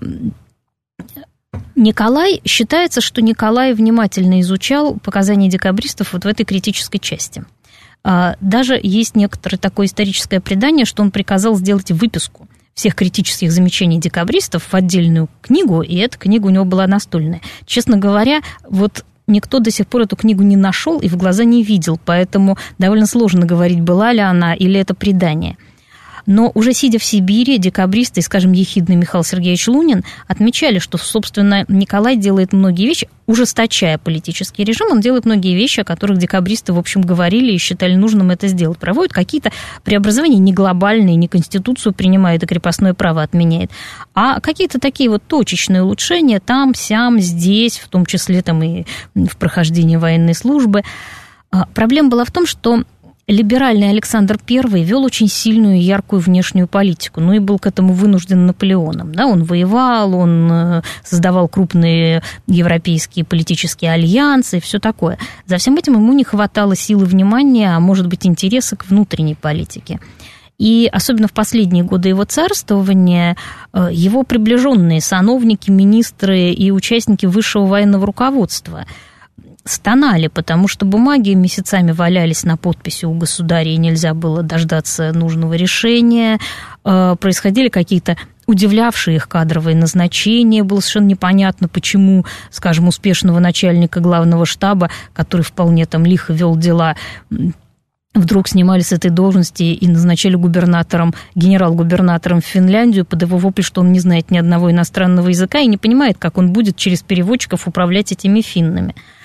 считается, что Николай внимательно изучал показания декабристов вот в этой критической части. Даже есть некоторое такое историческое предание, что он приказал сделать выписку всех критических замечаний декабристов в отдельную книгу, и эта книга у него была настольная. Честно говоря, вот никто до сих пор эту книгу не нашел и в глаза не видел, поэтому довольно сложно говорить, была ли она или это предание. Но уже сидя в Сибири, декабристы, скажем, ехидный Михаил Сергеевич Лунин, отмечали, что, собственно, Николай делает многие вещи, ужесточая политический режим, он делает многие вещи, о которых декабристы, в общем, говорили и считали нужным это сделать. Проводит какие-то преобразования не глобальные, не конституцию принимает и крепостное право отменяет, а какие-то такие вот точечные улучшения там, сям, здесь, в том числе там и в прохождении военной службы. Проблема была в том, что либеральный Александр I вел очень сильную и яркую внешнюю политику, ну и был к этому вынужден Наполеоном. Да? Он воевал, он создавал крупные европейские политические альянсы и все такое. За всем этим ему не хватало силы внимания, а может быть, интереса к внутренней политике. И особенно в последние годы его царствования его приближенные сановники, министры и участники высшего военного руководства стонали, потому что бумаги месяцами валялись на подписи у государя, и нельзя было дождаться нужного решения. Происходили какие-то удивлявшие их кадровые назначения. Было совершенно непонятно, почему, скажем, успешного начальника главного штаба, который вполне там лихо вел дела, вдруг снимали с этой должности и назначали губернатором, генерал-губернатором в Финляндию под его вопль, что он не знает ни одного иностранного языка и не понимает, как он будет через переводчиков управлять этими финнами.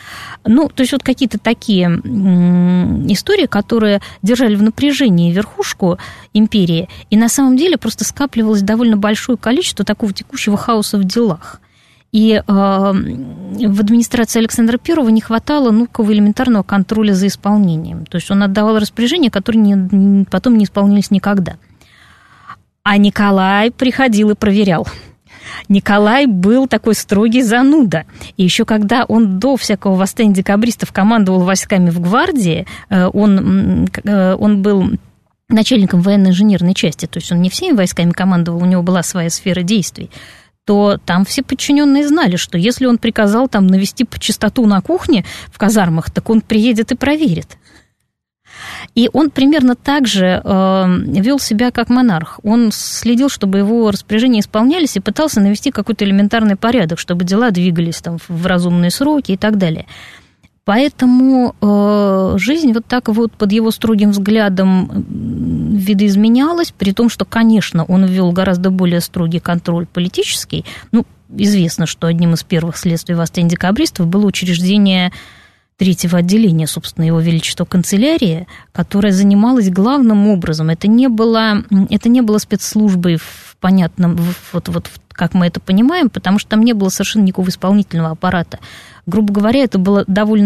Ну, то есть вот какие-то такие истории, которые держали в напряжении верхушку империи, и на самом деле просто скапливалось довольно большое количество такого текущего хаоса в делах. И в администрации Александра I не хватало элементарного контроля за исполнением. То есть он отдавал распоряжения, которые потом не исполнялись никогда. А Николай приходил и проверял. Николай был такой строгий зануда. И еще когда он до всякого восстания декабристов командовал войсками в гвардии, он был начальником военно-инженерной части, то есть он не всеми войсками командовал, у него была своя сфера действий, то там все подчиненные знали, что если он приказал там навести чистоту на кухне в казармах, так он приедет и проверит. И он примерно так же вел себя как монарх. Он следил, чтобы его распоряжения исполнялись, и пытался навести какой-то элементарный порядок, чтобы дела двигались там в разумные сроки и так далее. Поэтому жизнь вот так вот под его строгим взглядом видоизменялась, при том, что, конечно, он ввел гораздо более строгий контроль политический. Известно, что одним из первых следствий восстания декабристов было учреждение третьего отделения, собственно, его величества канцелярия, которая занималась главным образом. Это не было спецслужбой в понятном, как мы это понимаем, потому что там не было совершенно никакого исполнительного аппарата. Грубо говоря, это было довольно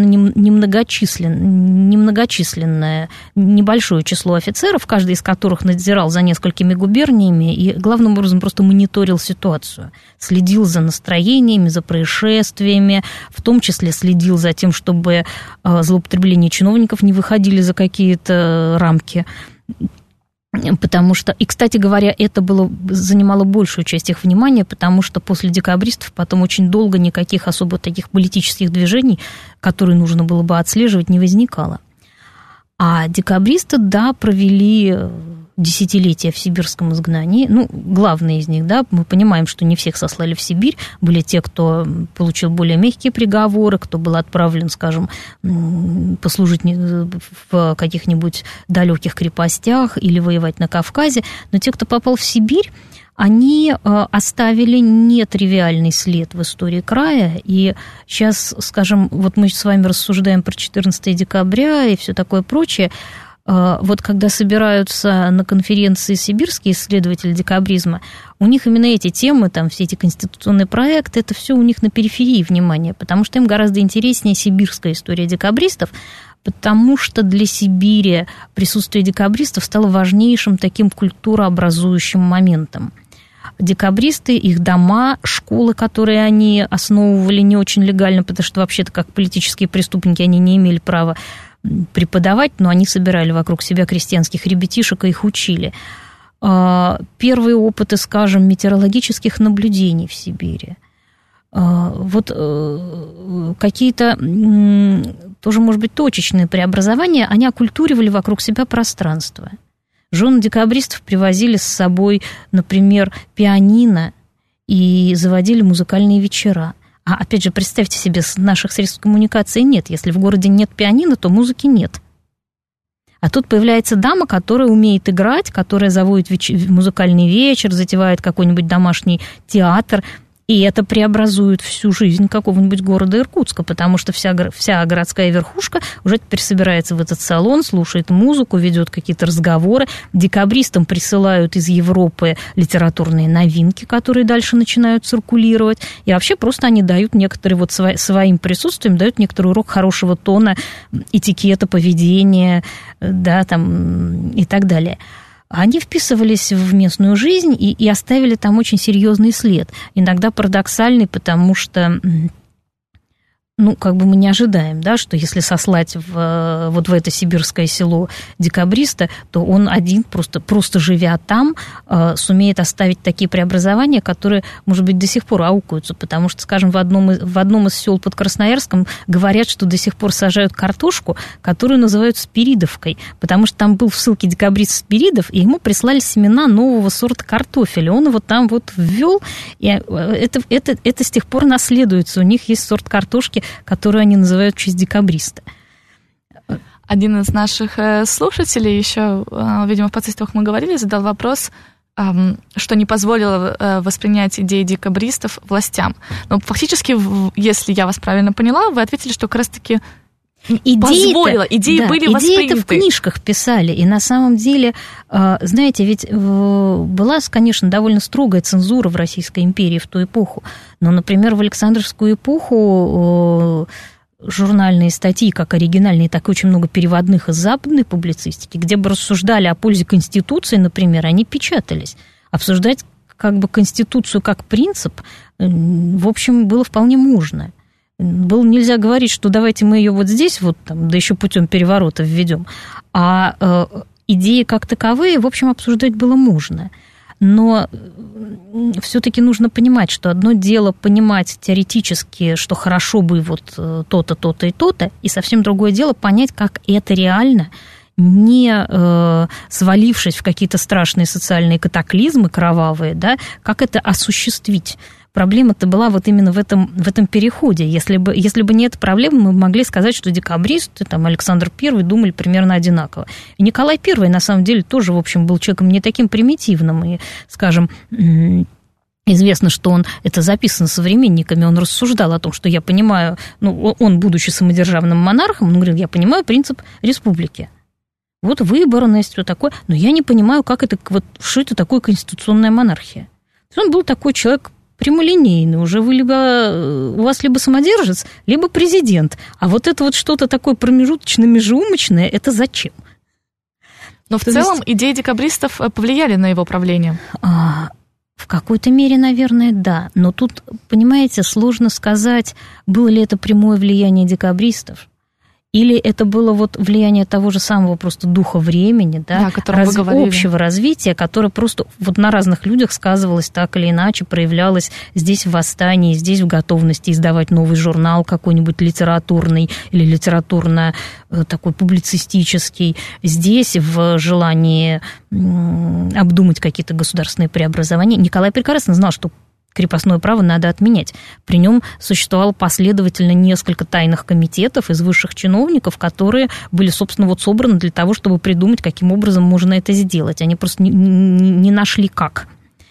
немногочисленное, небольшое число офицеров, каждый из которых надзирал за несколькими губерниями и главным образом просто мониторил ситуацию, следил за настроениями, за происшествиями, в том числе следил за тем, чтобы злоупотребления чиновников не выходили за какие-то рамки. Потому что, и, кстати говоря, это занимало большую часть их внимания, потому что после декабристов потом очень долго никаких особо таких политических движений, которые нужно было бы отслеживать, не возникало. А декабристы, да, провели десятилетия в сибирском изгнании. Главные из них, да, мы понимаем, что не всех сослали в Сибирь. Были те, кто получил более мягкие приговоры, кто был отправлен, скажем, послужить в каких-нибудь далеких крепостях или воевать на Кавказе. Но те, кто попал в Сибирь, они оставили нетривиальный след в истории края. И сейчас, скажем, вот мы с вами рассуждаем про 14 декабря и все такое прочее. Вот когда собираются на конференции сибирские исследователи декабризма, у них именно эти темы, там все эти конституционные проекты, это все у них на периферии внимания, потому что им гораздо интереснее сибирская история декабристов, потому что для Сибири присутствие декабристов стало важнейшим таким культурообразующим моментом. Декабристы, их дома, школы, которые они основывали не очень легально, потому что вообще-то как политические преступники они не имели права преподавать, но они собирали вокруг себя крестьянских ребятишек и их учили. Первые опыты, скажем, метеорологических наблюдений в Сибири. Вот какие-то тоже, может быть, точечные преобразования, они оккультуривали вокруг себя пространство. Жены декабристов привозили с собой, например, пианино и заводили музыкальные вечера. А опять же, представьте себе, наших средств коммуникации нет. Если в городе нет пианино, то музыки нет. А тут появляется дама, которая умеет играть, которая заводит музыкальный вечер, затевает какой-нибудь домашний театр. И это преобразует всю жизнь какого-нибудь города Иркутска, потому что вся городская верхушка уже теперь собирается в этот салон, слушает музыку, ведет какие-то разговоры. Декабристам присылают из Европы литературные новинки, которые дальше начинают циркулировать. И вообще просто они дают некоторые, вот своим присутствием, дают некоторый урок хорошего тона, этикета, поведения, да, там, и так далее. Они вписывались в местную жизнь и оставили там очень серьезный след. Иногда парадоксальный, потому что, мы не ожидаем, да, что если сослать в это сибирское село декабриста, то он один, просто живя там, сумеет оставить такие преобразования, которые, может быть, до сих пор аукаются, потому что, скажем, в одном из сел под Красноярском говорят, что до сих пор сажают картошку, которую называют спиридовкой, потому что там был в ссылке декабрист Спиридов, и ему прислали семена нового сорта картофеля. Он его там вот ввел, и это с тех пор наследуется. У них есть сорт картошки, которую они называют в честь декабриста. Один из наших слушателей еще, видимо, в процессе того, как мы говорили, задал вопрос, что не позволило воспринять идеи декабристов властям. Но фактически, если я вас правильно поняла, вы ответили, что как раз-таки идеи были восприняты. Идеи-то в книжках писали, и на самом деле, знаете, ведь была, конечно, довольно строгая цензура в Российской империи в ту эпоху, но, например, в Александровскую эпоху журнальные статьи, как оригинальные, так и очень много переводных из западной публицистики, где бы рассуждали о пользе Конституции, например, они печатались. Обсуждать как бы Конституцию как принцип, в общем, было вполне можно. Было нельзя говорить, что давайте мы ее вот здесь, вот там, да еще путем переворота введем. А идеи как таковые, в общем, обсуждать было можно. Но все-таки нужно понимать, что одно дело понимать теоретически, что хорошо бы вот то-то, то-то и то-то, и совсем другое дело понять, как это реально, не свалившись в какие-то страшные социальные катаклизмы кровавые, да, как это осуществить. Проблема-то была вот именно в этом переходе. Если бы не эта проблема, мы могли сказать, что декабристы, там, Александр I думали примерно одинаково. И Николай I, на самом деле, тоже, в общем, был человеком не таким примитивным. И, скажем, известно, что он, это записано современниками, он рассуждал о том, что я понимаю, ну, он, будучи самодержавным монархом, он говорил, я понимаю принцип республики. Вот выборность, все такое, но я не понимаю, как это, вот, что это такое конституционная монархия. Он был такой человек прямолинейный, уже у вас либо самодержец, либо президент. А вот это вот что-то такое промежуточно-межеумочное, это зачем? Но в целом идеи декабристов повлияли на его правление. В какой-то мере, наверное, да. Но тут, понимаете, сложно сказать, было ли это прямое влияние декабристов. Или это было вот влияние того же самого просто духа времени, да, общего развития, которое просто вот на разных людях сказывалось так или иначе, проявлялось здесь в восстании, здесь в готовности издавать новый журнал какой-нибудь литературный или литературно такой публицистический, здесь в желании обдумать какие-то государственные преобразования. Николай прекрасно знал, что крепостное право надо отменять. При нем существовало последовательно несколько тайных комитетов из высших чиновников, которые были, собственно, вот собраны для того, чтобы придумать, каким образом можно это сделать. Они просто не нашли как.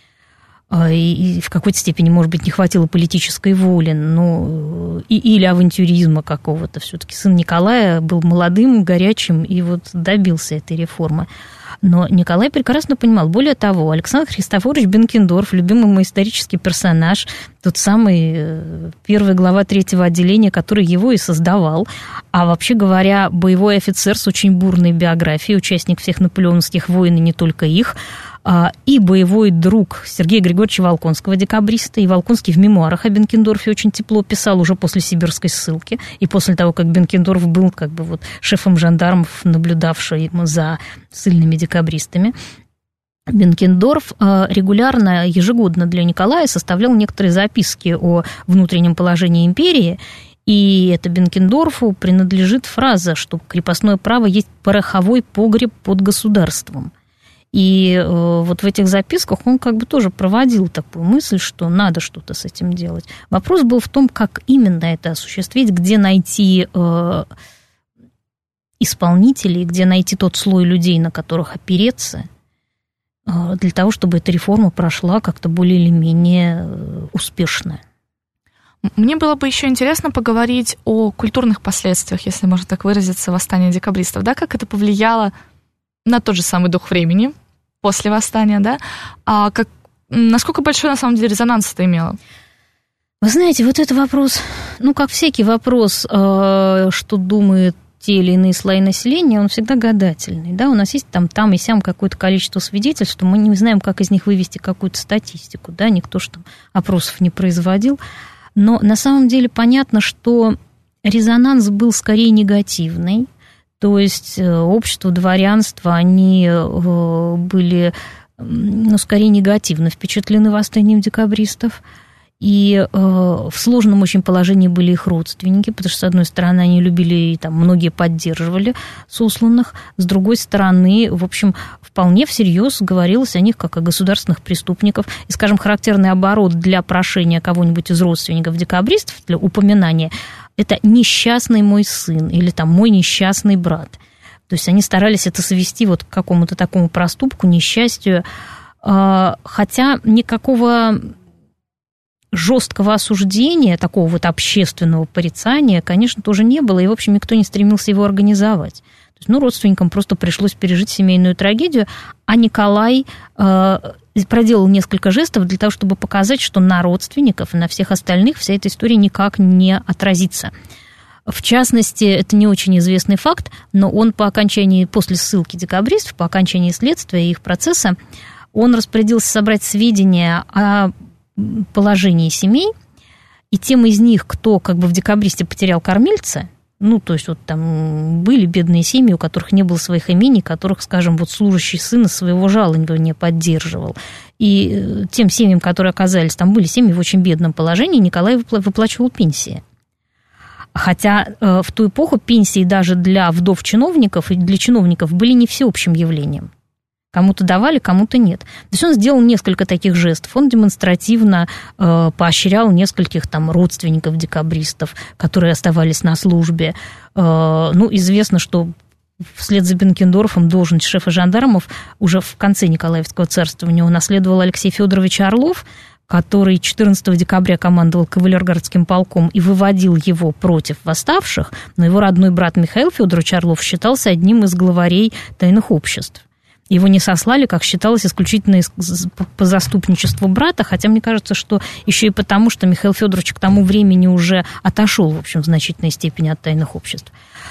И в какой-то степени, может быть, не хватило политической воли, но или авантюризма какого-то. Все-таки сын Николая был молодым, горячим и вот добился этой реформы. Но Николай прекрасно понимал. Более того, Александр Христофорович Бенкендорф, любимый мой исторический персонаж, тот самый первый глава третьего отделения, который его и создавал, а вообще говоря, боевой офицер с очень бурной биографией, участник всех наполеоновских войн и не только их, и боевой друг Сергея Григорьевича Волконского, декабриста, и Волконский в мемуарах о Бенкендорфе очень тепло писал уже после сибирской ссылки, и после того, как Бенкендорф был как бы вот шефом жандармов, наблюдавшим за ссыльными декабристами. Бенкендорф регулярно, ежегодно для Николая составлял некоторые записки о внутреннем положении империи, и это Бенкендорфу принадлежит фраза, что крепостное право есть пороховой погреб под государством. И вот в этих записках он как бы тоже проводил такую мысль, что надо что-то с этим делать. Вопрос был в том, как именно это осуществить, где найти исполнителей, где найти тот слой людей, на которых опереться, для того, чтобы эта реформа прошла как-то более или менее успешно. Мне было бы еще интересно поговорить о культурных последствиях, если можно так выразиться, восстания декабристов, да, как это повлияло на тот же самый дух времени после восстания, да, насколько большой, на самом деле, резонанс это имело? Вы знаете, вот это вопрос, ну, как всякий вопрос, что думают те или иные слои населения, он всегда гадательный, да, у нас есть там и сям какое-то количество свидетельств, мы не знаем, как из них вывести какую-то статистику, да, никто же там опросов не производил, но на самом деле понятно, что резонанс был скорее негативный. То есть общество, дворянство, они были, ну, скорее негативно впечатлены восстанием декабристов. И в сложном очень положении были их родственники, потому что, с одной стороны, они любили, и там многие поддерживали сосланных, с другой стороны, в общем, вполне всерьез говорилось о них как о государственных преступников. И, скажем, характерный оборот для прошения кого-нибудь из родственников декабристов, для упоминания, это «несчастный мой сын» или там «мой несчастный брат». То есть они старались это свести вот к какому-то такому проступку, несчастью. хотя никакого жесткого осуждения, такого вот общественного порицания, конечно, тоже не было, и, в общем, никто не стремился его организовать. То есть, родственникам просто пришлось пережить семейную трагедию, а Николай проделал несколько жестов для того, чтобы показать, что на родственников и на всех остальных вся эта история никак не отразится. В частности, это не очень известный факт, но он после ссылки декабристов, по окончании следствия и их процесса, он распорядился собрать сведения о положении семей, и тем из них, кто в декабристе потерял кормильца, то есть там были бедные семьи, у которых не было своих имений, которых, скажем, служащий сына своего жалования поддерживал. И тем семьям, которые оказались, там были семьи в очень бедном положении, Николай выплачивал пенсии. Хотя в ту эпоху пенсии даже для вдов чиновников и для чиновников были не всеобщим явлением. Кому-то давали, кому-то нет. То есть он сделал несколько таких жестов. Он демонстративно поощрял нескольких родственников декабристов, которые оставались на службе. Известно, что вслед за Бенкендорфом должность шефа жандармов уже в конце Николаевского царствования унаследовал Алексей Федорович Орлов, который 14 декабря командовал кавалергардским полком и выводил его против восставших, но его родной брат Михаил Федорович Орлов считался одним из главарей тайных обществ. Его не сослали, как считалось, исключительно по заступничеству брата, хотя мне кажется, что еще и потому, что Михаил Федорович к тому времени уже отошел, в общем, в значительной степени от тайных обществ.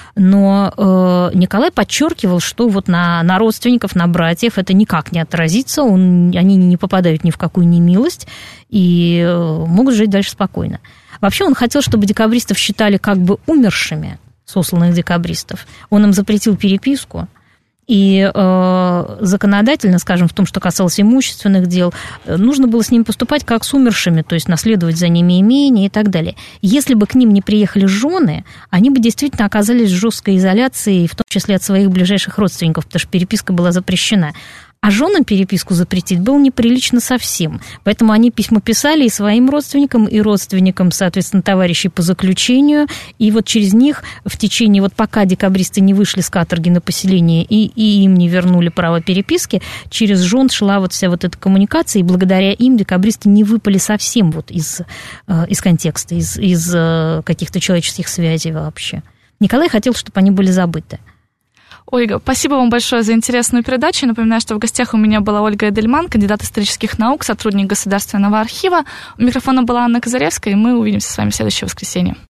Но Николай подчеркивал, что на родственников, на братьев это никак не отразится, они не попадают ни в какую немилость и могут жить дальше спокойно. Вообще он хотел, чтобы декабристов считали умершими, сосланных декабристов. Он им запретил переписку. И законодательно, скажем, в том, что касалось имущественных дел, нужно было с ними поступать как с умершими, то есть наследовать за ними имение и так далее. Если бы к ним не приехали жены, они бы действительно оказались в жесткой изоляции, в том числе от своих ближайших родственников, потому что переписка была запрещена. А женам переписку запретить было неприлично совсем. Поэтому они письма писали и своим родственникам, и родственникам, соответственно, товарищей по заключению. И через них в течение, пока декабристы не вышли с каторги на поселение и им не вернули право переписки, через жен шла вся эта коммуникация, и благодаря им декабристы не выпали совсем из контекста, из каких-то человеческих связей вообще. Николай хотел, чтобы они были забыты. Ольга, спасибо вам большое за интересную передачу. Напоминаю, что в гостях у меня была Ольга Эдельман, кандидат исторических наук, сотрудник Государственного архива. У микрофона была Анна Козыревская, и мы увидимся с вами в следующее воскресенье.